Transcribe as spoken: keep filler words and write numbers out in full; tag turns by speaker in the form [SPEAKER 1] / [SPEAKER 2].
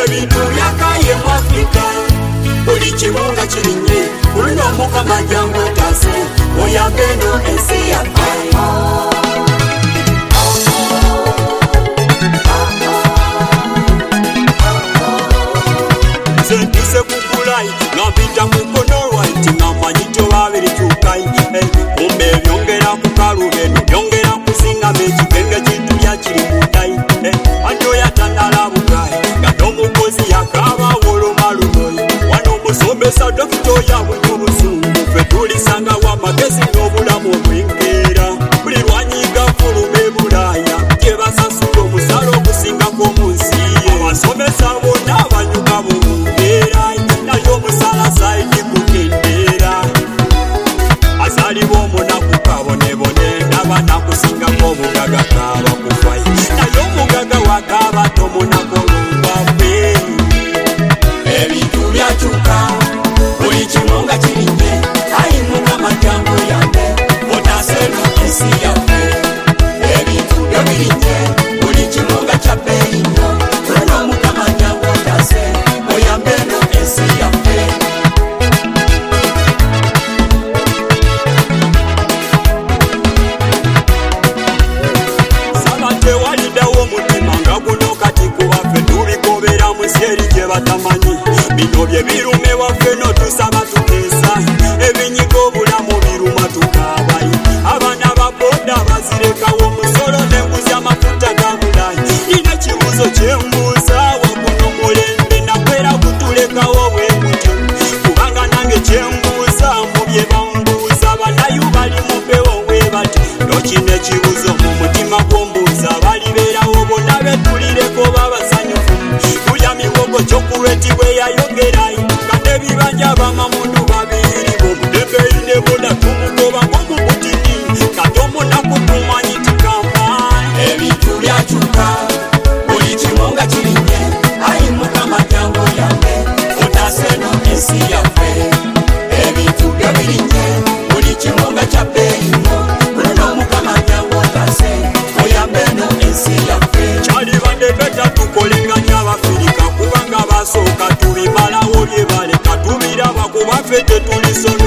[SPEAKER 1] ebintu byakaye mu Afrika buli kimu nga kirinye kulino Mukama jangu otase oyambe eno ensi yaffe. Sentise kukulai ngapita mukono right ngamanyi tobabiri kyukai kumbe byongera kukalubeno byongera kusinga mekigenge kintu yakiri mundai anjo yatandala bugai ngado mukozi yakaba wolomalumoyi wano musomesa dokito yawe n'obusungu ffe tulisanga wamagezi n'obulamu obwengera buli lwanyiga fulume bulaya gyebasasula omusala okusingako mu nsi ye abasomesa bonna abanyuka bumumbeera naye omusala saidi kukendera azaliwo omunaku kabonebone nabanakusingako obugaga kaba kufayo naye omugaga wakaba tomunako olungwaffe ebintu byakyuka buli kimu nga kirinye ayi Mukama jangu yambe otaseno ensi yaffe ebintu byo birinye buli kimu nga kyabbeeyi nnyo tulina Mukama jangu otase oyambe eno ensi yaffe. Saba tewaliddewo omutima nga guno kati kubaffe tubikobera mu syeri gye batamanyi bino bye birume waffe n'otusaba tuteesa ebinyiga obulamu biruma tukaabayi abaana ba boda bazirekawo omusolo n'enguzi amafuta ga bulayi nina kibuzo kyembuuza waguno mulembe nakwera kutulekawo bwe gutyo kubanga nange kyembuuza mu bye bambuuza banayu bali mu mpewo bwe bati nokina ekibuzo mu mutima gw'ombuuza balibeerawo bonna betulireko babasanyufu tulya miwogo kyokulweti bwe yayogerayi kate bibanja bamamundu babiri bomudebeyi ne boda tumugobako mu butini kate omunaku tumanyi tukambayi ebintu byakyuka buli kimu nga kirinye ayi Mukama jangu yambe otase eno ensi yaffe ebintu byo birinye buli kimu nga kyabbeeyi nnyo kulino Mukama jangu otase oyambe eno ensi yaffe kyalibadde beta tukolenganya Abafirika kubanga basooka tubimalawo bye baleka tubiraba kubaffe tetulisona